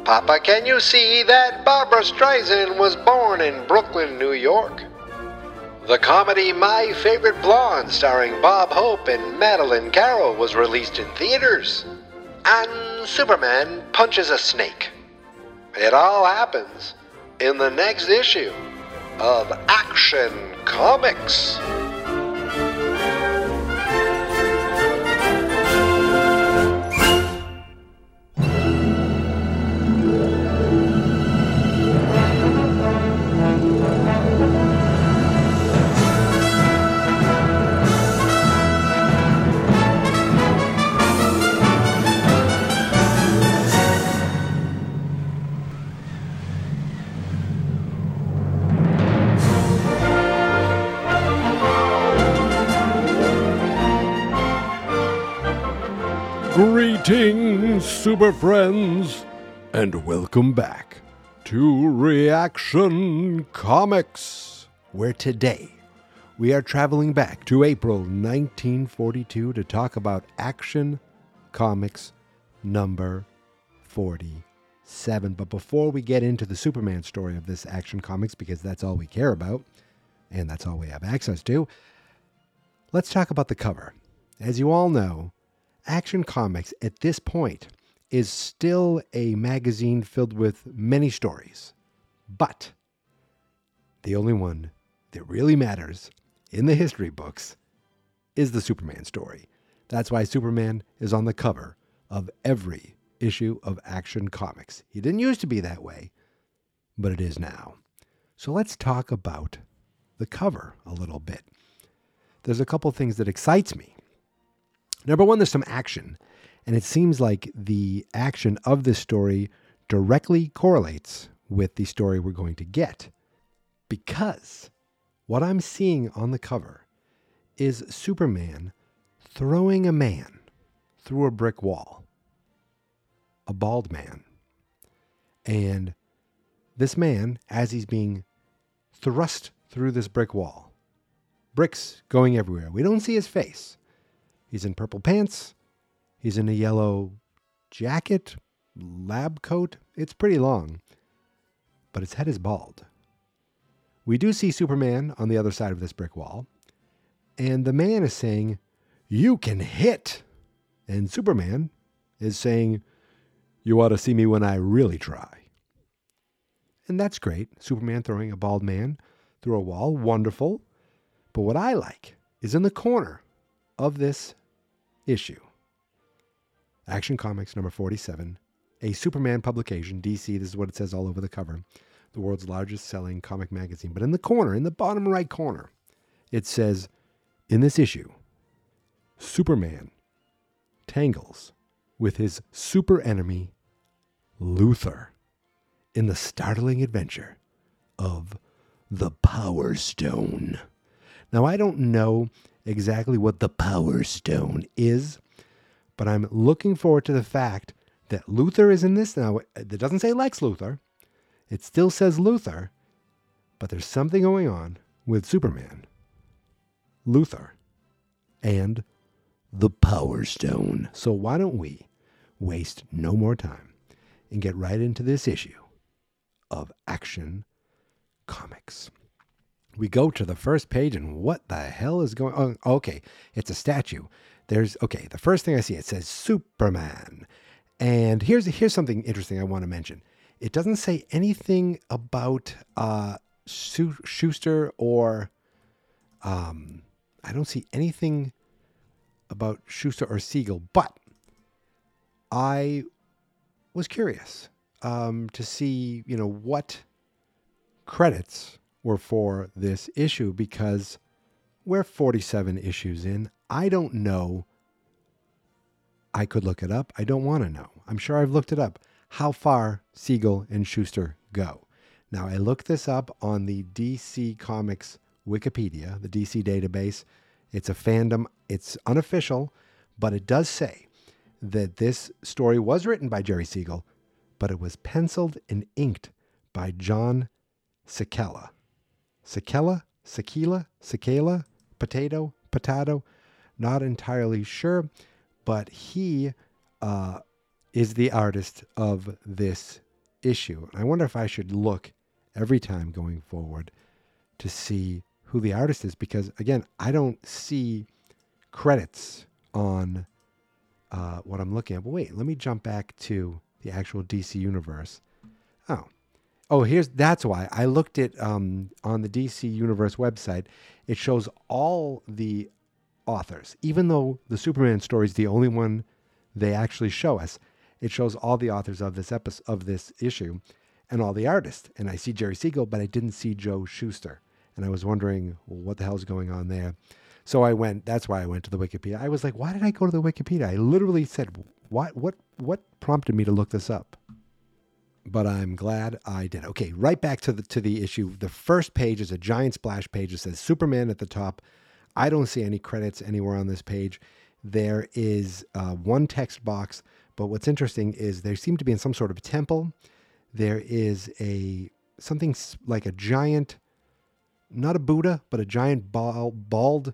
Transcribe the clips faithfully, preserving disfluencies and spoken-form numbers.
Papa, can you see that Barbra Streisand was born in Brooklyn, New York? The comedy My Favorite Blonde, starring Bob Hope and Madeline Carroll, was released in theaters. And Superman punches a snake. It all happens in the next issue of Action Comics. Greetings, Super Friends, and welcome back to Reaction Comics, where today we are traveling back to April nineteen forty-two to talk about Action Comics number forty-seven. But before we get into the Superman story of this Action Comics, because that's all we care about, and that's all we have access to, let's talk about the cover. As you all know, Action Comics at this point is still a magazine filled with many stories, but the only one that really matters in the history books is the Superman story. That's why Superman is on the cover of every issue of Action Comics. He didn't used to be that way, but it is now. So let's talk about the cover a little bit. There's a couple things that excites me. Number one, there's some action, and it seems like the action of this story directly correlates with the story we're going to get, because what I'm seeing on the cover is Superman throwing a man through a brick wall, a bald man. And this man, as he's being thrust through this brick wall, bricks going everywhere. We don't see his face. He's in purple pants. He's in a yellow jacket, lab coat. It's pretty long, but his head is bald. We do see Superman on the other side of this brick wall, and the man is saying, "You can hit." And Superman is saying, "You ought to see me when I really try." And that's great. Superman throwing a bald man through a wall, wonderful. But what I like is in the corner of this issue, Action Comics number forty-seven, a Superman publication, D C, this is what it says all over the cover, the world's largest selling comic magazine. But in the corner, in the bottom right corner, it says, in this issue, Superman tangles with his super enemy, Luthor, in the startling adventure of the Power Stone. Now, I don't know exactly what the Power Stone is, but I'm looking forward to the fact that Luthor is in this. Now, it doesn't say Lex Luthor. It still says Luthor, but there's something going on with Superman, Luthor, and the Power Stone. So why don't we waste no more time and get right into this issue of Action Comics. We go to the first page, and what the hell is going on? Oh, okay, it's a statue. There's, okay, the first thing I see, it says Superman. And here's here's something interesting I want to mention. It doesn't say anything about uh, Schuster or, um, I don't see anything about Schuster or Siegel, but I was curious um, to see, you know, what credits were for this issue, because we're forty-seven issues in. I don't know. I could look it up. I don't want to know. I'm sure I've looked it up. How far Siegel and Schuster go. Now, I looked this up on the D C Comics Wikipedia, the D C database. It's a fandom. It's unofficial, but it does say that this story was written by Jerry Siegel, but it was penciled and inked by John Sekela. Sekela? Sekela? Sekela? Potato? Potato? Not entirely sure, but he uh, is the artist of this issue. I wonder if I should look every time going forward to see who the artist is, because again, I don't see credits on uh, what I'm looking at. But wait, let me jump back to the actual D C Universe. Oh, oh, here's that's why I looked at um, on the D C Universe website. It shows all the authors, even though the Superman story is the only one they actually show us. It shows all the authors of this episode, of this issue, and all the artists. And I see Jerry Siegel, but I didn't see Joe Shuster. And I was wondering, well, what the hell's going on there? So I went, that's why I went to the Wikipedia. I was like, why did I go to the Wikipedia? I literally said, what, what, what prompted me to look this up? But I'm glad I did. Okay, right back to the, to the issue. The first page is a giant splash page. It says Superman at the top. I don't see any credits anywhere on this page. There is uh, one text box, but what's interesting is they seem to be in some sort of temple. There is a something like a giant, not a Buddha, but a giant bald, bald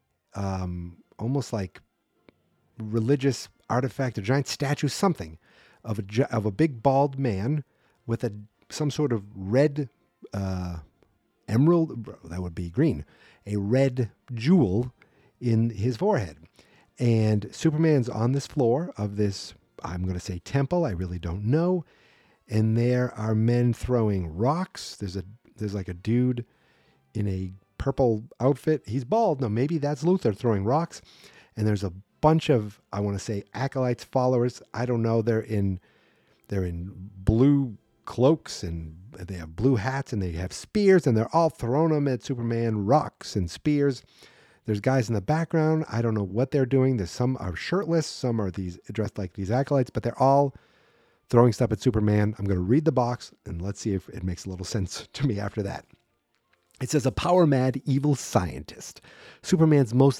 um, almost like religious artifact, a giant statue, something of a of a big bald man with a some sort of red uh, emerald. That would be green, a red jewel in his forehead. And Superman's on this floor of this, I'm going to say temple. I really don't know. And there are men throwing rocks. There's a there's like a dude in a purple outfit. He's bald. No, maybe that's Luthor throwing rocks. And there's a bunch of, I want to say, acolytes, followers. I don't know. They're in they're in blue cloaks and they have blue hats and they have spears and they're all throwing them at Superman, rocks and spears. There's guys in the background. I don't know what they're doing. There's some are shirtless. Some are these dressed like these acolytes, but they're all throwing stuff at Superman. I'm going to read the box and let's see if it makes a little sense to me after that. It says, a power-mad evil scientist. Superman's most,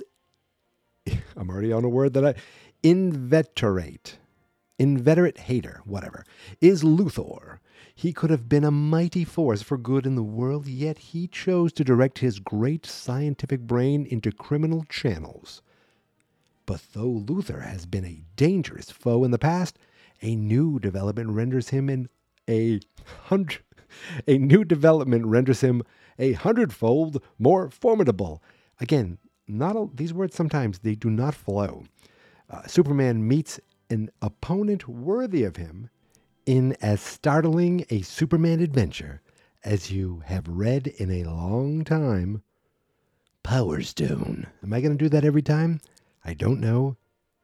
I'm already on a word that I, inveterate, inveterate hater, whatever, is Luthor. He could have been a mighty force for good in the world, yet he chose to direct his great scientific brain into criminal channels. But though Luthor has been a dangerous foe in the past, a new development renders him in a hundred, a new development renders him a hundredfold more formidable. Again, not a, these words sometimes they do not flow. Uh, Superman meets an opponent worthy of him in as startling a Superman adventure as you have read in a long time. Power Stone. Am I going to do that every time? I don't know.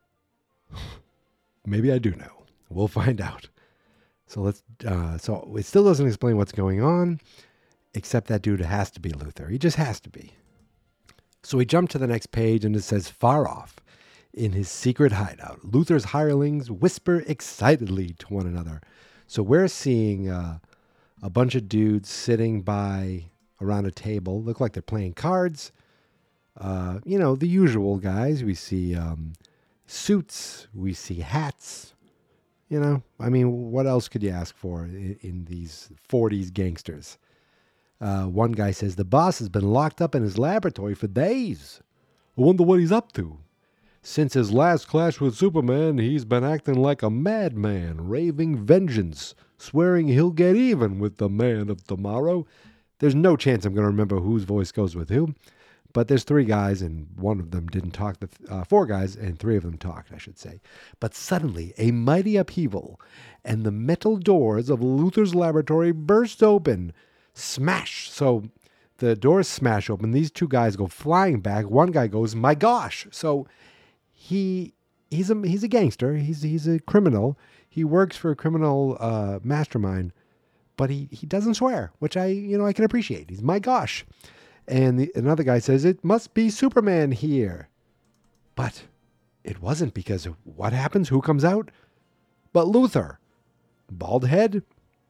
Maybe I do know. We'll find out. So let's. Uh, so it still doesn't explain what's going on, except that dude has to be Luthor. He just has to be. So we jump to the next page and it says, far off in his secret hideout, Luthor's hirelings whisper excitedly to one another. So we're seeing uh, a bunch of dudes sitting by around a table. Look like they're playing cards. Uh, you know, the usual guys. We see um, suits. We see hats. You know, I mean, what else could you ask for in, in these forties gangsters? Uh, one guy says, the boss has been locked up in his laboratory for days. I wonder what he's up to. Since his last clash with Superman, he's been acting like a madman, raving vengeance, swearing he'll get even with the man of tomorrow. There's no chance I'm going to remember whose voice goes with who, but there's three guys, and one of them didn't talk. The uh, four guys, and three of them talked, I should say. But suddenly, a mighty upheaval, and the metal doors of Luthor's laboratory burst open. Smash! So the doors smash open. These two guys go flying back. One guy goes, my gosh! So he he's a he's a gangster. He's he's a criminal. He works for a criminal uh, mastermind, but he, he doesn't swear, which I you know I can appreciate. He's my gosh. And the, another guy says, it must be Superman here. But it wasn't, because what happens? Who comes out? But Luthor. Bald head.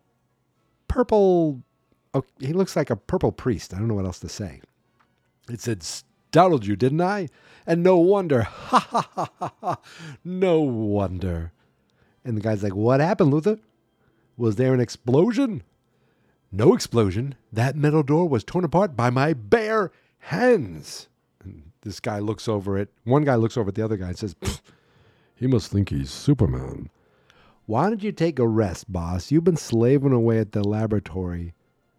Purple. Oh, he looks like a purple priest. I don't know what else to say. It said, startled you, didn't I? And no wonder. Ha ha ha ha ha. No wonder. And the guy's like, what happened, Luthor? Was there an explosion? No explosion. That metal door was torn apart by my bare hands. And this guy looks over it. One guy looks over at the other guy and says, he must think he's Superman. Why don't you take a rest, boss? You've been slaving away at the laboratory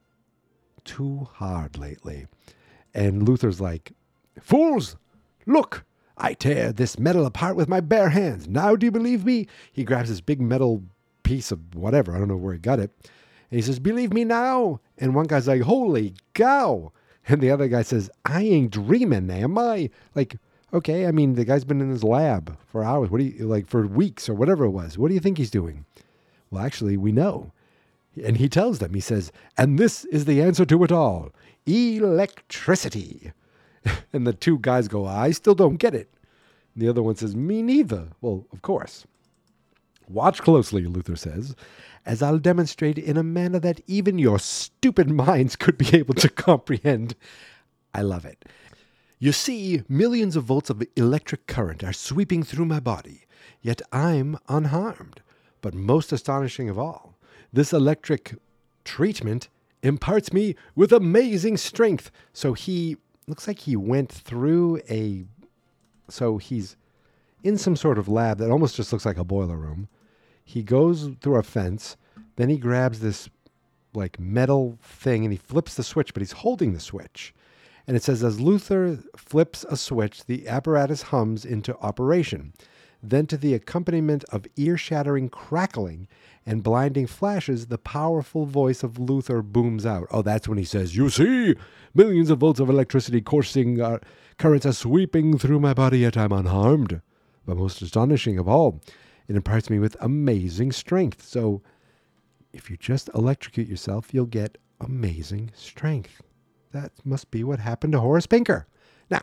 too hard lately. And Luther's like, fools, look, I tear this metal apart with my bare hands. Now do you believe me? He grabs this big metal piece of whatever. I don't know where he got it. And he says, believe me now. And one guy's like, holy cow. And the other guy says, I ain't dreaming, am I? Like, okay, I mean, the guy's been in his lab for hours. What do you, like, for weeks or whatever it was. What do you think he's doing? Well, actually, we know. And he tells them, he says, and this is the answer to it all. Electricity. And the two guys go, I still don't get it. And the other one says, me neither. Well, of course. Watch closely, Luther says, as I'll demonstrate in a manner that even your stupid minds could be able to comprehend. I love it. You see, millions of volts of electric current are sweeping through my body, yet I'm unharmed. But most astonishing of all, this electric treatment imparts me with amazing strength. So he, looks like he went through a, so he's in some sort of lab that almost just looks like a boiler room. He goes through a fence, then he grabs this like metal thing and he flips the switch, but he's holding the switch. And it says, as Luther flips a switch, the apparatus hums into operation. Then to the accompaniment of ear-shattering crackling and blinding flashes, the powerful voice of Luther booms out. Oh, that's when he says, you see, millions of volts of electricity coursing uh, currents are sweeping through my body, yet I'm unharmed. But most astonishing of all, it imparts me with amazing strength. So if you just electrocute yourself, you'll get amazing strength. That must be what happened to Horace Pinker. Now,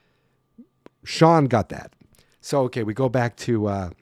Sean got that. So, okay, we go back to uh,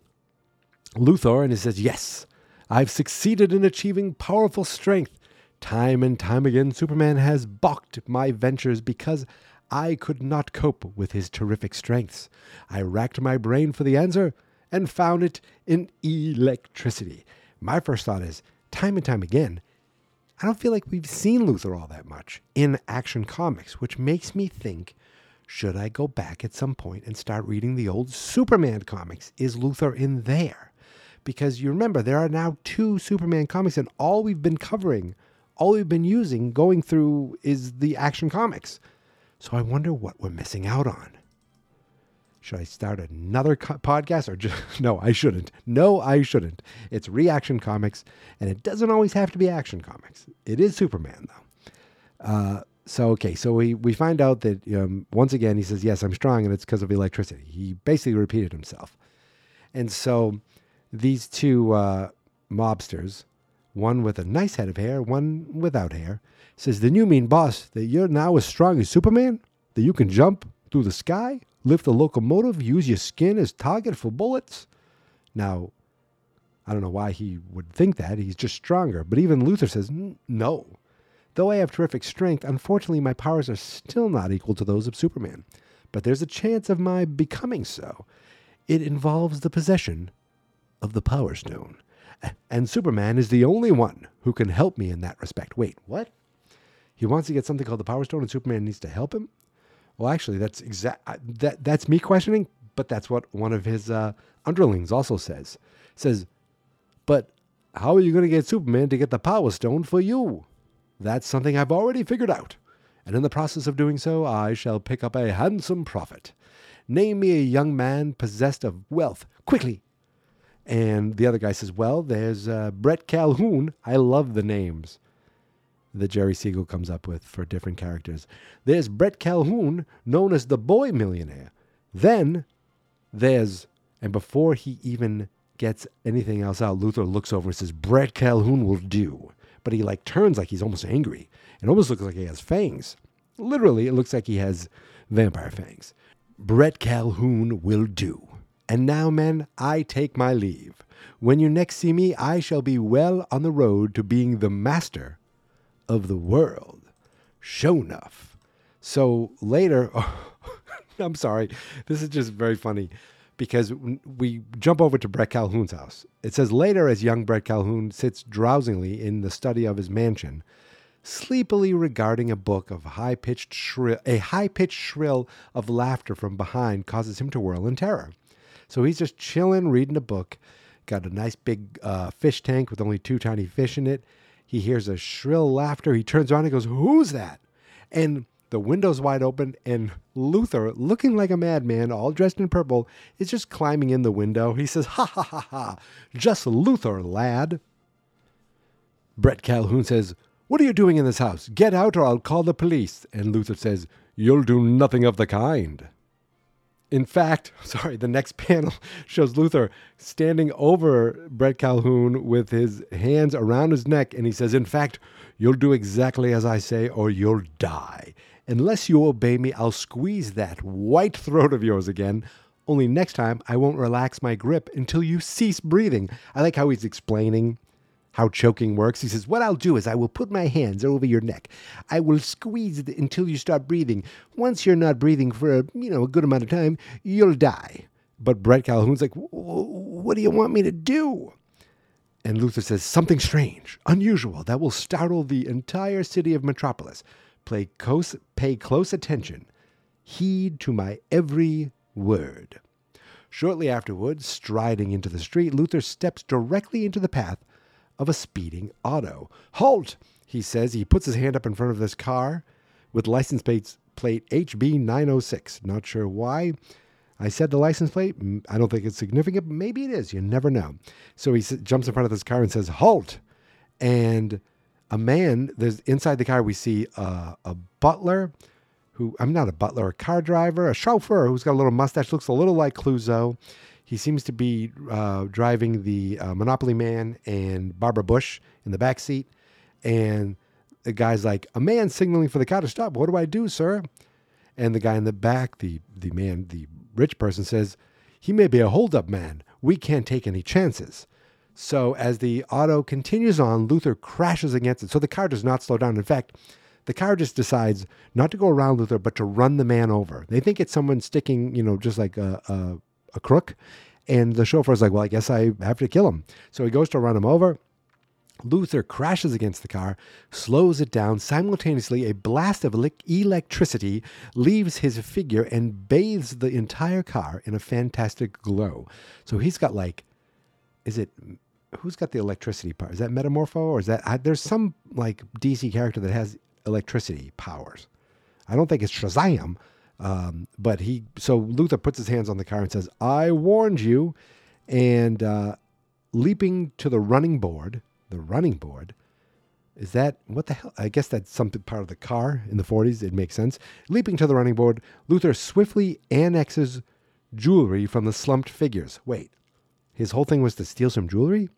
Luthor, and he says, yes, I've succeeded in achieving powerful strength. Time and time again, Superman has balked my ventures because I could not cope with his terrific strengths. I racked my brain for the answer and found it in electricity. My first thought is, time and time again, I don't feel like we've seen Luthor all that much in Action Comics, which makes me think, should I go back at some point and start reading the old Superman comics? Is Luthor in there? Because you remember, there are now two Superman comics, and all we've been covering, all we've been using, going through, is the Action Comics. So I wonder what we're missing out on. Should I start another co- podcast or just, no, I shouldn't. No, I shouldn't. It's Reaction Comics, and it doesn't always have to be Action Comics. It is Superman, though. Uh, so, okay, so we, we find out that, um, once again, he says, yes, I'm strong, and it's because of electricity. He basically repeated himself. And so these two uh, mobsters, one with a nice head of hair, one without hair, says, then you mean, boss, that you're now as strong as Superman? That you can jump through the sky? Lift a locomotive, use your skin as target for bullets? Now, I don't know why he would think that. He's just stronger. But even Luthor says, no. Though I have terrific strength, unfortunately my powers are still not equal to those of Superman. But there's a chance of my becoming so. It involves the possession of the Power Stone. And Superman is the only one who can help me in that respect. Wait, what? He wants to get something called the Power Stone and Superman needs to help him? Well, actually, that's exact. That that's me questioning, but that's what one of his uh, underlings also says. Says, but how are you going to get Superman to get the Power Stone for you? That's something I've already figured out, and in the process of doing so, I shall pick up a handsome profit. Name me a young man possessed of wealth, quickly. And the other guy says, well, there's uh, Brett Calhoun. I love the names that Jerry Siegel comes up with for different characters. There's Brett Calhoun, known as the Boy Millionaire. Then there's, and before he even gets anything else out, Luthor looks over and says, Brett Calhoun will do. But he like turns like he's almost angry. It almost looks like he has fangs. Literally, it looks like he has vampire fangs. Brett Calhoun will do. And now, men, I take my leave. When you next see me, I shall be well on the road to being the master of the world. Show enough. So later, oh, I'm sorry, this is just very funny because we jump over to Brett Calhoun's house. It says, later as young Brett Calhoun sits drowsingly in the study of his mansion, sleepily regarding a book of high-pitched shrill, a high-pitched shrill of laughter from behind causes him to whirl in terror. So he's just chilling, reading a book, got a nice big uh, fish tank with only two tiny fish in it. He hears a shrill laughter. He turns around and goes, "Who's that?" And the window's wide open, and Luther, looking like a madman, all dressed in purple, is just climbing in the window. He says, "Ha ha ha ha, just Luther, lad." Brett Calhoun says, "What are you doing in this house? Get out or I'll call the police." And Luther says, "You'll do nothing of the kind." In fact, sorry, the next panel shows Luther standing over Brett Calhoun with his hands around his neck, and he says, "In fact, you'll do exactly as I say or you'll die. Unless you obey me, I'll squeeze that white throat of yours again. Only next time, I won't relax my grip until you cease breathing." I like how he's explaining how choking works. He says, "What I'll do is I will put my hands over your neck. I will squeeze it until you start breathing. Once you're not breathing for a, you know, a good amount of time, you'll die." But Brett Calhoun's like, "What do you want me to do?" And Luther says, "Something strange, unusual, that will startle the entire city of Metropolis. Play close, pay close attention. Heed to my every word." Shortly afterwards, striding into the street, Luther steps directly into the path of a speeding auto. "Halt!" he says. He puts his hand up in front of this car with license plate, plate H B nine oh six. Not sure why I said the license plate. I don't think it's significant, but maybe it is. You never know. So he jumps in front of this car and says, "Halt!" And a man, there's inside the car, we see a, a butler who, I'm not a butler, a car driver, a chauffeur who's got a little mustache, looks a little like Clouseau. He seems to be uh, driving the uh, Monopoly Man and Barbara Bush in the back seat. And the guy's like, "A man signaling for the car to stop. What do I do, sir?" And the guy in the back, the, the man, the rich person says, "He may be a hold-up man. We can't take any chances." So as the auto continues on, Luther crashes against it. So the car does not slow down. In fact, the car just decides not to go around Luther, but to run the man over. They think it's someone sticking, you know, just like a... a a crook, and the chauffeur's like, "Well, I guess I have to kill him." So he goes to run him over. Luther crashes against the car, slows it down. Simultaneously, a blast of electricity leaves his figure and bathes the entire car in a fantastic glow. So he's got like, is it, who's got the electricity power? Is that Metamorpho, or is that, I, there's some like D C character that has electricity powers. I don't think it's Shazam. Um, but he, so Luther puts his hands on the car and says, "I warned you." And, uh, leaping to the running board, the running board, is that, what the hell? I guess that's something part of the car in the forties. It makes sense. Leaping to the running board, Luther swiftly annexes jewelry from the slumped figures. Wait, his whole thing was to steal some jewelry?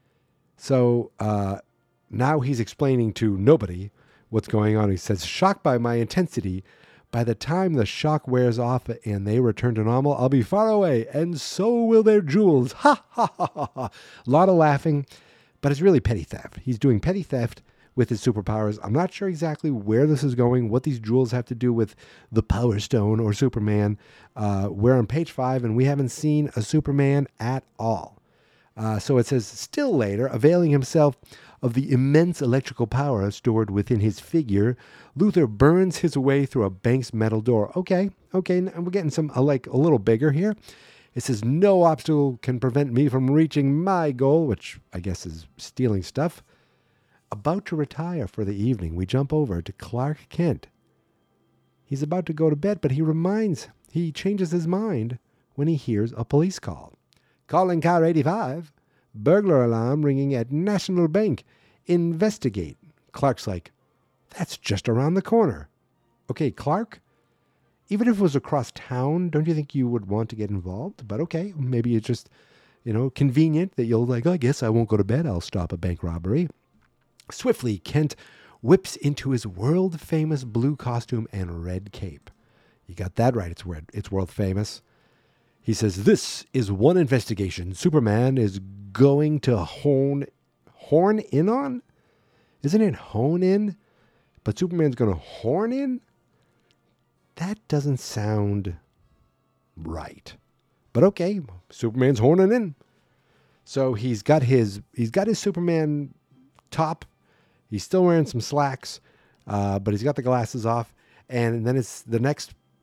So, uh, now he's explaining to nobody what's going on. He says, "Shocked by my intensity, by the time the shock wears off and they return to normal, I'll be far away, and so will their jewels." Ha, ha, ha, ha, ha. A lot of laughing, but it's really petty theft. He's doing petty theft with his superpowers. I'm not sure exactly where this is going, what these jewels have to do with the Power Stone or Superman. Uh, we're on page five, and we haven't seen a Superman at all. Uh, so it says, "Still later, availing himself of the immense electrical power stored within his figure, Luther burns his way through a bank's metal door." Okay, okay, and we're getting some, uh, like, a little bigger here. It says, "No obstacle can prevent me from reaching my goal," which I guess is stealing stuff. About to retire for the evening, we jump over to Clark Kent. He's about to go to bed, but he reminds, he changes his mind when he hears a police call. "Calling car eighty-five. Burglar alarm ringing at National Bank. Investigate." Clark's like, "That's just around the corner." Okay, Clark, even if it was across town, don't you think you would want to get involved? But okay, maybe it's just, you know, convenient that you'll like, "Oh, I guess I won't go to bed. I'll stop a bank robbery." Swiftly, Kent whips into his world-famous blue costume and red cape. You got that right. It's world, it's world-famous. He says, "This is one investigation Superman is going to hone, horn in on?" Isn't it hone in? But Superman's going to horn in? That doesn't sound right. But okay, Superman's horning in. So he's got his he's got his Superman top. He's still wearing some slacks, uh, but he's got the glasses off. And then it's the next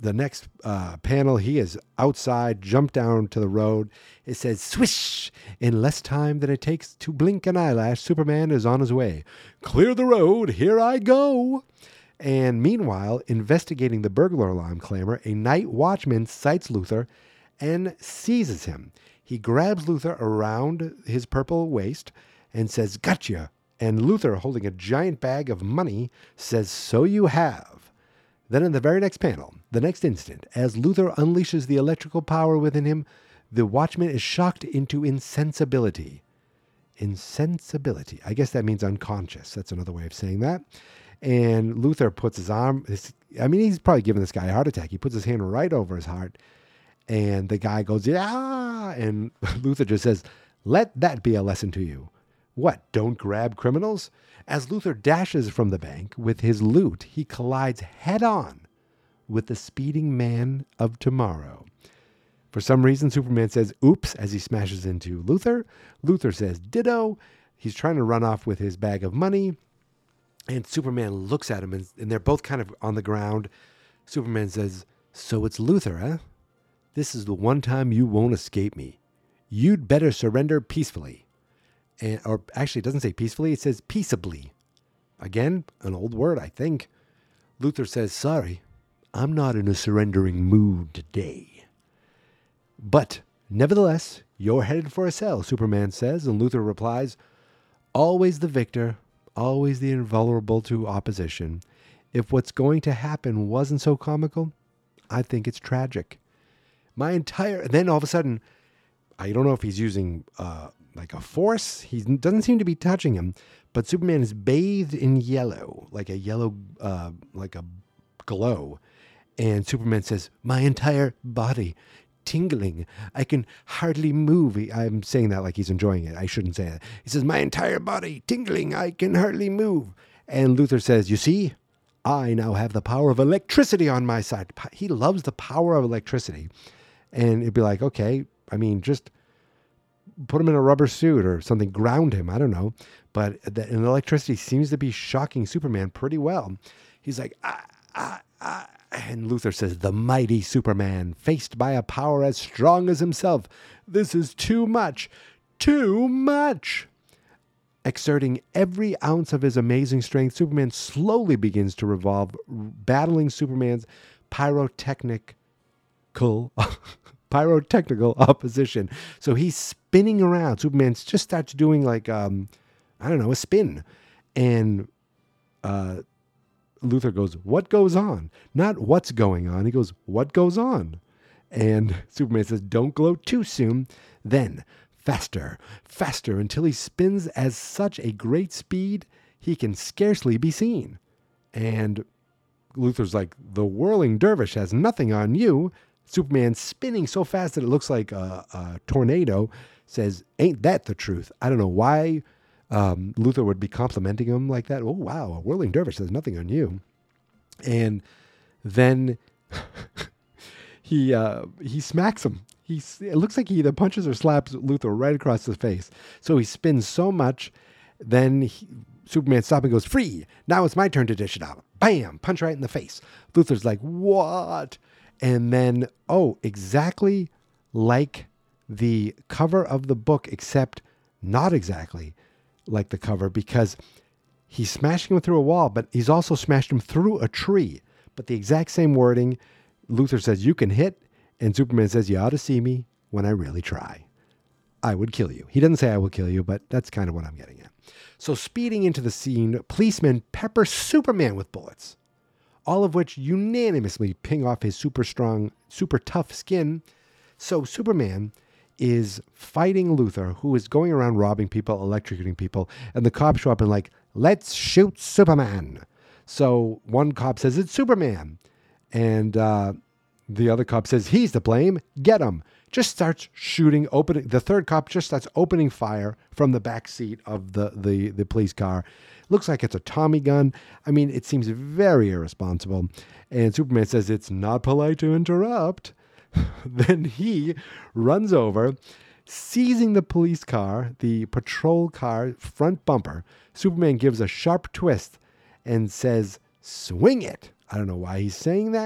the next uh, panel, he is outside, jumped down to the road. It says, swish! In less time than it takes to blink an eyelash, Superman is on his way. Clear the road, here I go! And meanwhile, investigating the burglar alarm clamor, a night watchman sights Luthor and seizes him. He grabs Luthor around his purple waist and says, gotcha! And Luthor, holding a giant bag of money, says, so you have. Then in the very next panel, the next instant, as Luthor unleashes the electrical power within him, the Watchman is shocked into insensibility. Insensibility. I guess that means unconscious. That's another way of saying that. And Luthor puts his arm, his, I mean, he's probably giving this guy a heart attack. He puts his hand right over his heart. And the guy goes, yeah. And Luthor just says, let that be a lesson to you. What, don't grab criminals? As Luthor dashes from the bank with his loot, he collides head-on with the speeding man of tomorrow. For some reason, Superman says, oops, as he smashes into Luthor. Luthor says, ditto. He's trying to run off with his bag of money. And Superman looks at him, and, and they're both kind of on the ground. Superman says, so it's Luthor, huh? This is the one time you won't escape me. You'd better surrender peacefully. And, or actually, it doesn't say peacefully. It says peaceably. Again, an old word, I think. Luthor says, sorry, I'm not in a surrendering mood today. But nevertheless, you're headed for a cell, Superman says. And Luthor replies, always the victor, always the invulnerable to opposition. If what's going to happen wasn't so comical, I think it's tragic. My entire... Then all of a sudden, I don't know if he's using... Uh, like a force. He doesn't seem to be touching him, but Superman is bathed in yellow, like a yellow, uh, like a glow. And Superman says, my entire body tingling. I can hardly move. He, I'm saying that like he's enjoying it. I shouldn't say that. He says, my entire body tingling. I can hardly move. And Luthor says, you see, I now have the power of electricity on my side. He loves the power of electricity. And it'd be like, okay, I mean, just put him in a rubber suit or something, ground him. I don't know. But the, and electricity seems to be shocking Superman pretty well. He's like, ah, ah, ah. And Luthor says, the mighty Superman, faced by a power as strong as himself. This is too much. Too much. Exerting every ounce of his amazing strength, Superman slowly begins to revolve, battling Superman's pyrotechnical pyrotechnical opposition. So he's spinning around. Superman just starts doing like, um, I don't know, a spin. And uh, Luthor goes, what goes on? Not what's going on. He goes, what goes on? And Superman says, don't glow too soon. Then, faster, faster, until he spins at such a great speed, he can scarcely be seen. And Luthor's like, the whirling dervish has nothing on you. Superman, spinning so fast that it looks like a, a tornado, says, ain't that the truth? I don't know why um, Luthor would be complimenting him like that. Oh, wow, a whirling dervish has nothing on you. And then he uh, he smacks him. He, it looks like he either punches or slaps Luthor right across the face. So he spins so much, then he, Superman stops and goes, free! Now it's my turn to dish it out. Bam! Punch right in the face. Luthor's like, what? And then, oh, exactly like the cover of the book, except not exactly like the cover, because he's smashing him through a wall, but he's also smashed him through a tree. But the exact same wording. Luthor says, you can hit, and Superman says, you ought to see me when I really try. I would kill you. He doesn't say I will kill you, but that's kind of what I'm getting at. So speeding into the scene, policemen pepper Superman with bullets, all of which unanimously ping off his super strong, super tough skin. So Superman is fighting Luthor, who is going around robbing people, electrocuting people, and the cops show up and like, let's shoot Superman. So one cop says, it's Superman. And uh, the other cop says, he's to blame. Get him. Just starts shooting, opening. The third cop just starts opening fire from the back seat of the, the, the police car. Looks like it's a Tommy gun. I mean, it seems very irresponsible. And Superman says, it's not polite to interrupt. Then he runs over, seizing the police car, the patrol car front bumper. Superman gives a sharp twist and says, swing it. I don't know why he's saying that,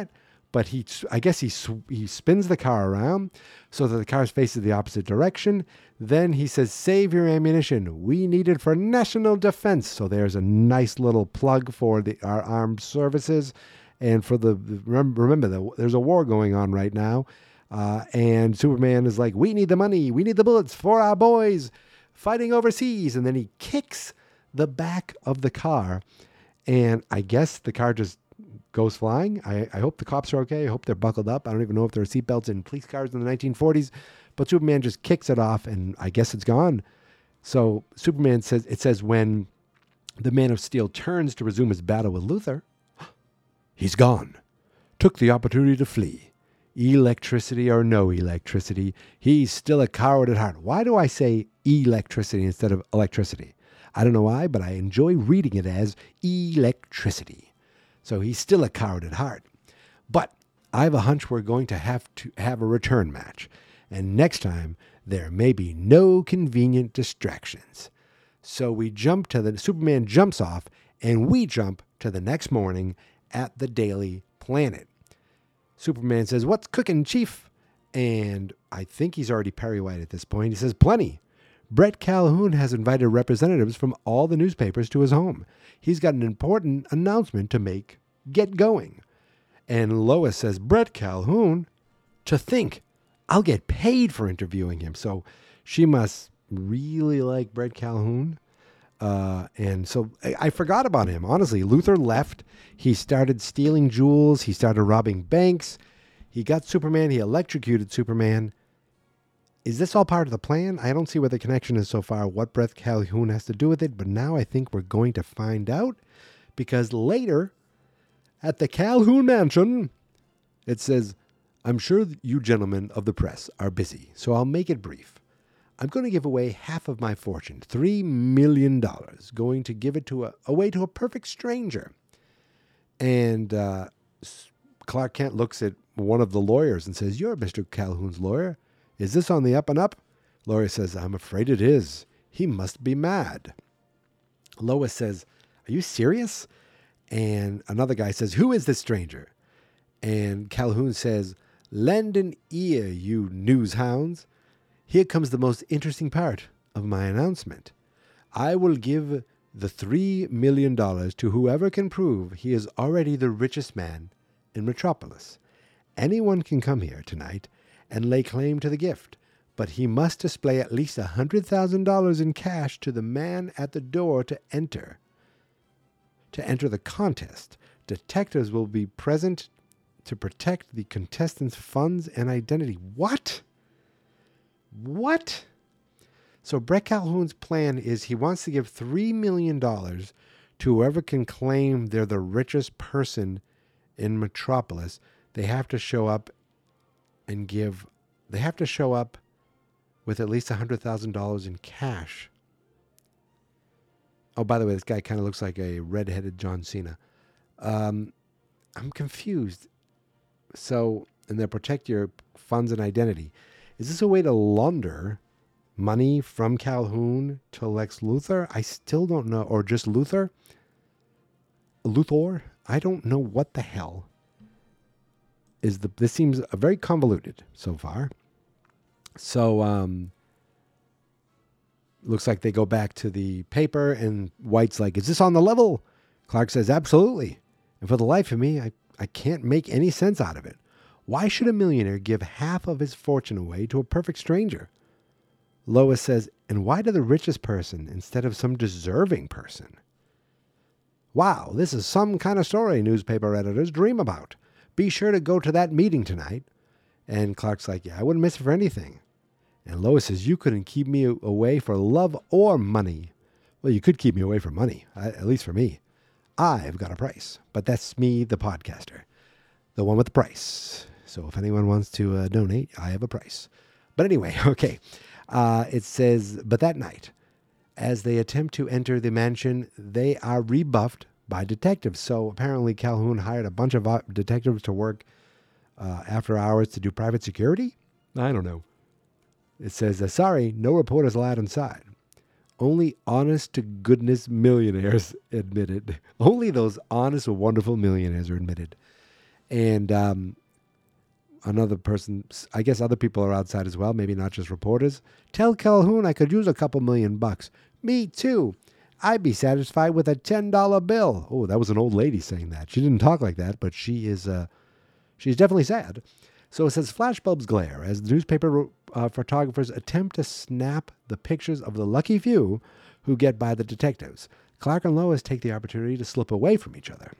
but he, I guess he he spins the car around so that the car faces the opposite direction. Then he says, "Save your ammunition. We need it for national defense." So there's a nice little plug for the our armed services, and for the remember, remember the, there's a war going on right now, uh, and Superman is like, "We need the money. We need the bullets for our boys fighting overseas." And then he kicks the back of the car, and I guess the car just goes flying. I, I hope the cops are okay. I hope they're buckled up. I don't even know if there are seatbelts in police cars in the nineteen forties, but Superman just kicks it off, and I guess it's gone. So Superman says, it says when the Man of Steel turns to resume his battle with Luthor, he's gone. Took the opportunity to flee. Electricity or no electricity, he's still a coward at heart. Why do I say electricity instead of electricity? I don't know why, but I enjoy reading it as electricity. So he's still a coward at heart. But I have a hunch we're going to have to have a return match. And next time, there may be no convenient distractions. So we jump to the, Superman jumps off, and we jump to the next morning at the Daily Planet. Superman says, "What's cooking, Chief?" And I think he's already Perry White at this point. He says, "Plenty. Brett Calhoun has invited representatives from all the newspapers to his home. He's got an important announcement to make. Get going." And Lois says, "Brett Calhoun? To think, I'll get paid for interviewing him." So she must really like Brett Calhoun. Uh, and so I, I forgot about him. Honestly, Luthor left. He started stealing jewels. He started robbing banks. He got Superman. He electrocuted Superman. Is this all part of the plan? I don't see where the connection is so far, what Brett Calhoun has to do with it, but now I think we're going to find out, because later at the Calhoun Mansion, it says, "I'm sure you gentlemen of the press are busy, so I'll make it brief. I'm going to give away half of my fortune, three million dollars, going to give it to a, away to a perfect stranger." And uh, Clark Kent looks at one of the lawyers and says, "You're Mister Calhoun's lawyer. Is this on the up and up?" Lawyer says, "I'm afraid it is. He must be mad." Lois says, "Are you serious?" And another guy says, "Who is this stranger?" And Calhoun says, "Lend an ear, you news hounds. Here comes the most interesting part of my announcement. I will give the three million dollars to whoever can prove he is already the richest man in Metropolis. Anyone can come here tonight and lay claim to the gift, but he must display at least one hundred thousand dollars in cash to the man at the door to enter. To enter the contest, detectives will be present to protect the contestants' funds and identity." What? What? So Brett Calhoun's plan is he wants to give three million dollars to whoever can claim they're the richest person in Metropolis. They have to show up and give, they have to show up with at least one hundred thousand dollars in cash. Oh, by the way, this guy kind of looks like a red-headed John Cena. Um, I'm confused. So, and they'll protect your funds and identity. Is this a way to launder money from Calhoun to Lex Luthor? I still don't know. Or just Luthor? Luthor? I don't know what the hell is the... This seems very convoluted so far. So, um... looks like they go back to the paper, and White's like, "Is this on the level?" Clark says, "Absolutely. And for the life of me, I, I can't make any sense out of it. Why should a millionaire give half of his fortune away to a perfect stranger?" Lois says, "And why to the richest person instead of some deserving person?" Wow, this is some kind of story newspaper editors dream about. Be sure to go to that meeting tonight. And Clark's like, "Yeah, I wouldn't miss it for anything." And Lois says, "You couldn't keep me away for love or money." Well, you could keep me away for money, at least for me. I've got a price, but that's me, the podcaster, the one with the price. So if anyone wants to uh, donate, I have a price. But anyway, okay. Uh, it says, but that night, as they attempt to enter the mansion, they are rebuffed by detectives. So apparently Calhoun hired a bunch of uh, detectives to work uh, after hours to do private security? I don't know. It says, uh, sorry, no reporters allowed inside. Only honest-to-goodness millionaires admitted. Only those honest, wonderful millionaires are admitted. And um, another person, I guess other people are outside as well, maybe not just reporters. Tell Calhoun I could use a couple million bucks. Me too. I'd be satisfied with a ten dollar bill. Oh, that was an old lady saying that. She didn't talk like that, but she is, uh, she's definitely sad. So it says, flashbulbs glare as the newspaper uh, photographers attempt to snap the pictures of the lucky few who get by the detectives. Clark and Lois take the opportunity to slip away from each other.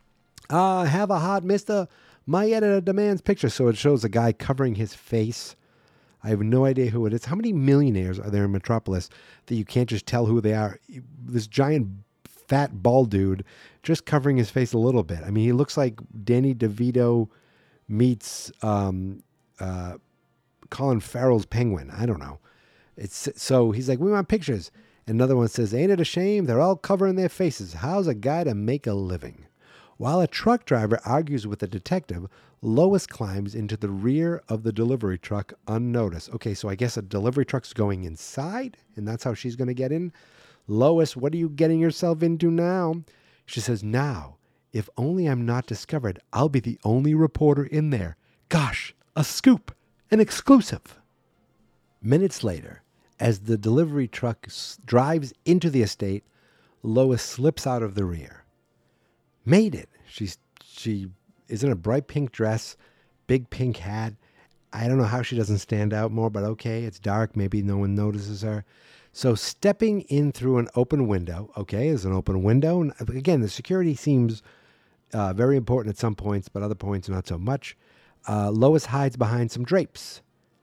Uh, have a heart, mister. My editor demands pictures. So it shows a guy covering his face. I have no idea who it is. How many millionaires are there in Metropolis that you can't just tell who they are? This giant fat bald dude just covering his face a little bit. I mean, he looks like Danny DeVito meets um, uh, Colin Farrell's Penguin. I don't know. It's so he's like, we want pictures. Another one says, ain't it a shame? They're all covering their faces. How's a guy to make a living? While a truck driver argues with a detective, Lois climbs into the rear of the delivery truck unnoticed. Okay, so I guess a delivery truck's going inside, and that's how she's going to get in. Lois, what are you getting yourself into now? She says, now, if only I'm not discovered, I'll be the only reporter in there. Gosh, a scoop, an exclusive. Minutes later, as the delivery truck s- drives into the estate, Lois slips out of the rear. Made it. She's she is in a bright pink dress, big pink hat. I don't know how she doesn't stand out more, but okay, it's dark. Maybe no one notices her. So stepping in through an open window, okay, there's an open window. And again, the security seems uh, very important at some points, but other points not so much. Uh, Lois hides behind some drapes.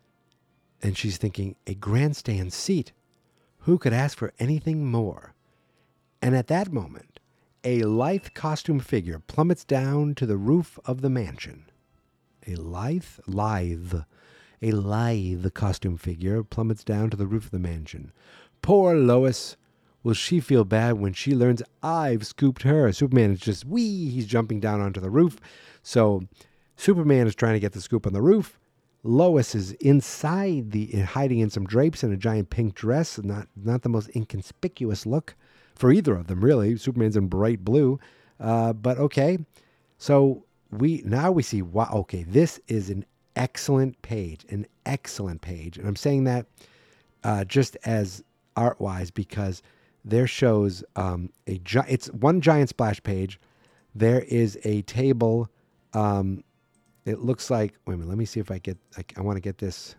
And she's thinking, a grandstand seat. Who could ask for anything more? And at that moment, a lithe costume figure plummets down to the roof of the mansion. A lithe, lithe, a lithe costume figure plummets down to the roof of the mansion. Poor Lois. Will she feel bad when she learns I've scooped her? Superman is just, wee, he's jumping down onto the roof. So Superman is trying to get the scoop on the roof. Lois is inside the, hiding in some drapes in a giant pink dress. Not, not the most inconspicuous look for either of them, really. Superman's in bright blue. Uh, but okay. So we, now we see, wow, okay, this is an excellent page, an excellent page. And I'm saying that uh, just as art-wise because there shows um, a, gi- it's one giant splash page. There is a table, um, it looks like, wait a minute, let me see if I get, I, I want to get this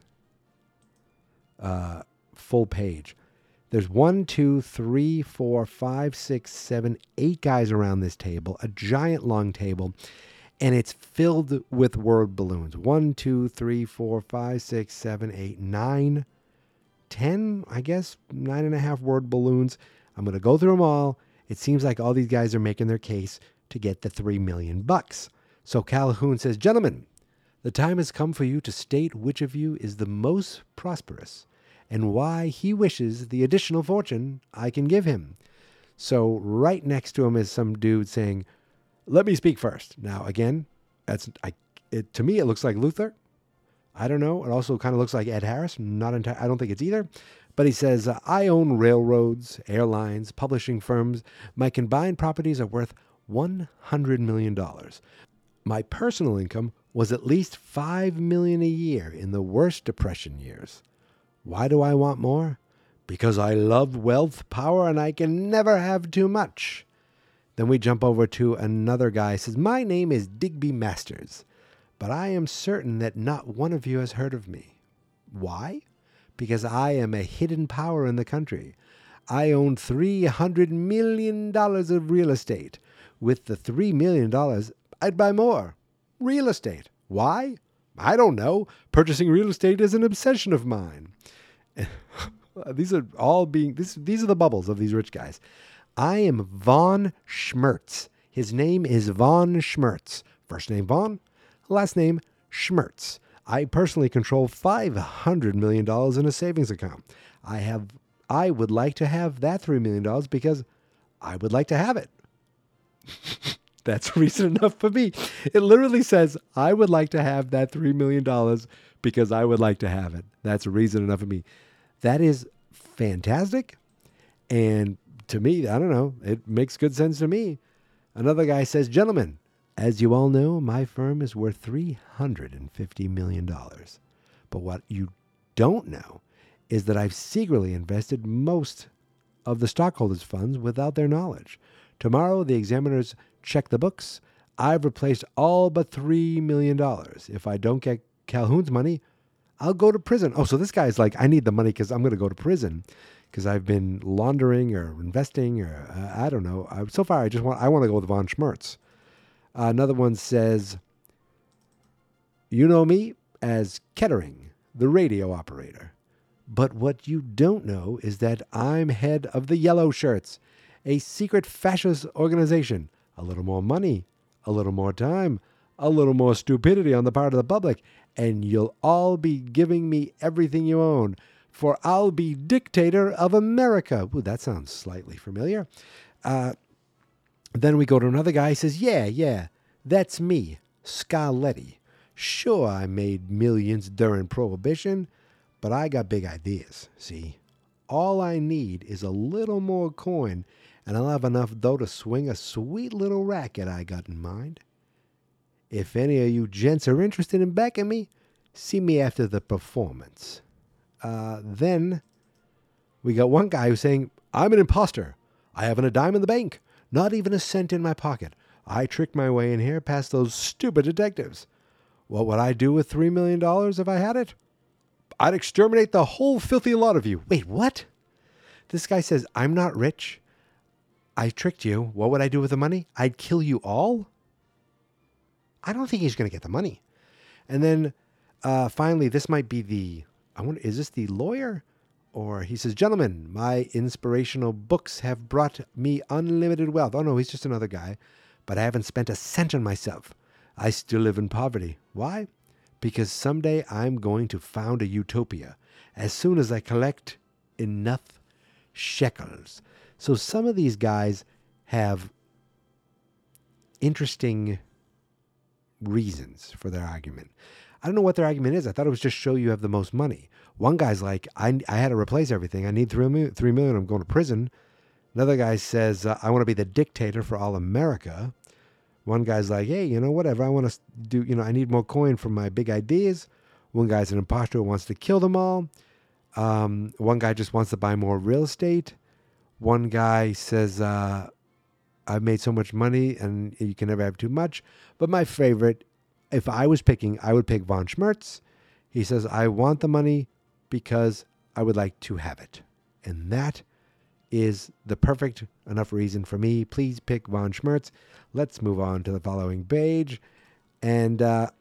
uh, full page. There's one, two, three, four, five, six, seven, eight guys around this table, a giant long table, and it's filled with word balloons. One, two, three, four, five, six, seven, eight, nine, ten, I guess, nine and a half word balloons. I'm going to go through them all. It seems like all these guys are making their case to get the three million bucks. So Calhoun says, gentlemen, the time has come for you to state which of you is the most prosperous and why he wishes the additional fortune I can give him. So right next to him is some dude saying, let me speak first. Now, again, that's I. It, to me, it looks like Luthor. I don't know. It also kind of looks like Ed Harris. Not enti- I don't think it's either. But he says, uh, I own railroads, airlines, publishing firms. My combined properties are worth one hundred million dollars. My personal income was at least five million dollars a year in the worst depression years. Why do I want more? Because I love wealth, power, and I can never have too much. Then we jump over to another guy who says, my name is Digby Masters, but I am certain that not one of you has heard of me. Why? Because I am a hidden power in the country. I own three hundred million dollars of real estate. With the three million dollars, I'd buy more. Real estate. Why? I don't know. Purchasing real estate is an obsession of mine. These are all being, this, these are the bubbles of these rich guys. I am Von Schmertz. His name is Von Schmertz. First name Von, last name Schmertz. I personally control five hundred million dollars in a savings account. I have, I would like to have that three million dollars because I would like to have it. That's reason enough for me. It literally says, I would like to have that three million dollars because I would like to have it. That's reason enough for me. That is fantastic. And to me, I don't know, it makes good sense to me. Another guy says, gentlemen, As you all know, my firm is worth three hundred fifty million dollars. But what you don't know is that I've secretly invested most of the stockholders' funds without their knowledge. Tomorrow, the examiners check the books. I've replaced all but three million dollars. If I don't get Calhoun's money, I'll go to prison. Oh, so this guy's like, I need the money because I'm going to go to prison because I've been laundering or investing or uh, I don't know. I, so far, I just want I want to go with Von Schmerz. Uh, another one says, you know me as Kettering, the radio operator. But what you don't know is that I'm head of the Yellow Shirts, a secret fascist organization. A little more money, a little more time, a little more stupidity on the part of the public, and you'll all be giving me everything you own, for I'll be dictator of America. Ooh, that sounds slightly familiar. Uh, then we go to another guy. He says, yeah, yeah, that's me, Scarletti. Sure, I made millions during Prohibition, but I got big ideas, see? All I need is a little more coin, and I'll have enough dough to swing a sweet little racket I got in mind. If any of you gents are interested in backing me, see me after the performance. Uh, then we got one guy who's saying, I'm an imposter. I haven't a dime in the bank, not even a cent in my pocket. I tricked my way in here past those stupid detectives. What would I do with three million dollars if I had it? I'd exterminate the whole filthy lot of you. Wait, what? This guy says, I'm not rich. I tricked you. What would I do with the money? I'd kill you all? I don't think he's going to get the money. And then uh, finally, this might be the, I wonder, is this the lawyer? Or he says, gentlemen, my inspirational books have brought me unlimited wealth. Oh, no, he's just another guy. But I haven't spent a cent on myself. I still live in poverty. Why? Because someday I'm going to found a utopia as soon as I collect enough shekels. So some of these guys have interesting reasons for their argument. I don't know what their argument is. I thought it was just show you have the most money. One guy's like, I, I had to replace everything. I need three million, three million. I'm going to prison. Another guy says, uh, I want to be the dictator for all America. One guy's like, hey, you know, whatever. I want to do, you know, I need more coin for my big ideas. One guy's an imposter who wants to kill them all. Um, one guy just wants to buy more real estate. One guy says, uh, I've made so much money and you can never have too much. But my favorite, if I was picking, I would pick Von Schmerz. He says, I want the money because I would like to have it. And that is the perfect enough reason for me. Please pick Von Schmerz. Let's move on to the following page. And, uh,